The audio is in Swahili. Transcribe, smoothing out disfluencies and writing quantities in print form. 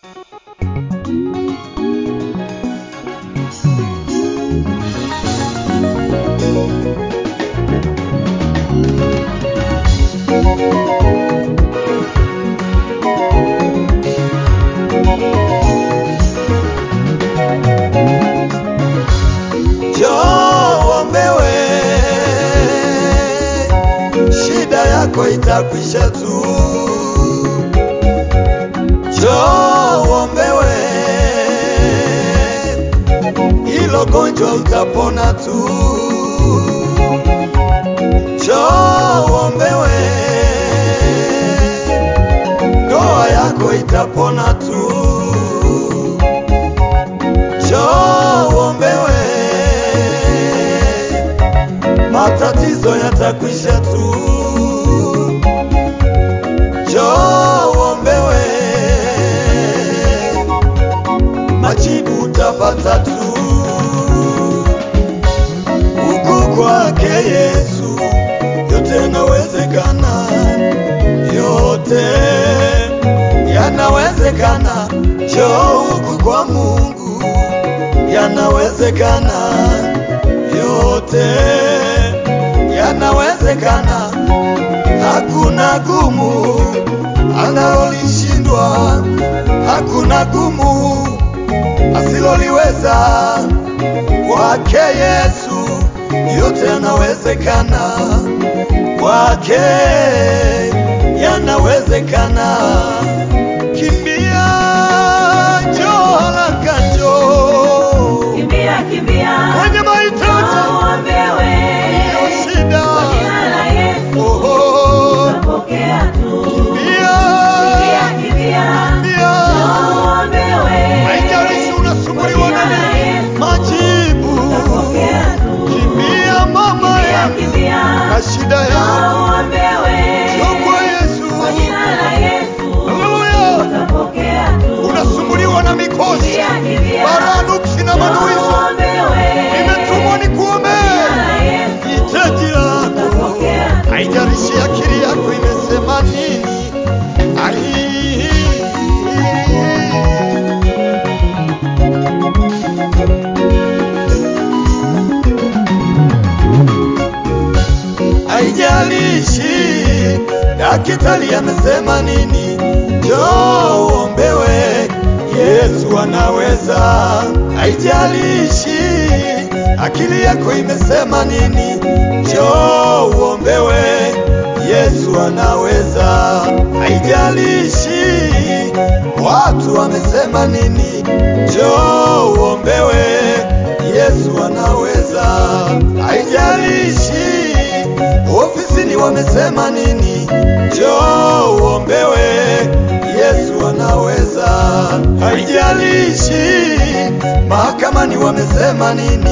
yako itakwisha tu. Njoo ombewe, hilo gonjwa utapona tu. Njoo ombewe, ndoa yako itapona tu. Njoo ombewe, matatizo yatakwisha tu. Njoo ombewe, majibu utapata tu. Huku kwake Yesu yote yanawezekana, yote yanawezekana. Njoo huku kwa Mungu, yanawezekana, yote yanawezekana. Hakuna gumu analolishindwa, hakuna gumu asiloliweza. Kwake Yesu yote yanawezekana, kwake yanawezekana. Kimbia, njoo haraka, njoo. Kimbia, kimbia, Mwenye mahitaji, ombewe. Iyo shida, Kwa jina la Yesu, utapokea tu. kimbia, Kimbia, kimbia, kimbia. ombewe. Haijalishi unasumbuliwa na Kwa jina la nini, Yesu, majibu. utapokea tu. Kimbia mama Kimbia, yangu kimbia, na shida yako, ombewe. njoo kwa Yesu. Kwa jina la Yesu, Haleluya. utapokea tu. Unasumbuliwa na mikosi, Kimbia, kimbia, baranuksi na manuizo, ombewe. nimetumwa nikuombee hitaji lako. Utapokea tu. Haijalishi akili yako imesema nini. Haijalishi daktari amesema nini, njoo uombewe, Yesu anaweza. Haijalishi akili yako imesema nini, njoo uombewe, Yesu anaweza. Haijalishi watu wamesema nini, njoo uombewe, Yesu anaweza. Haijalishi ofisini wamesema nini, njoo uombewe, Yesu anaweza. Haijalishi mahakamani wamesema nini,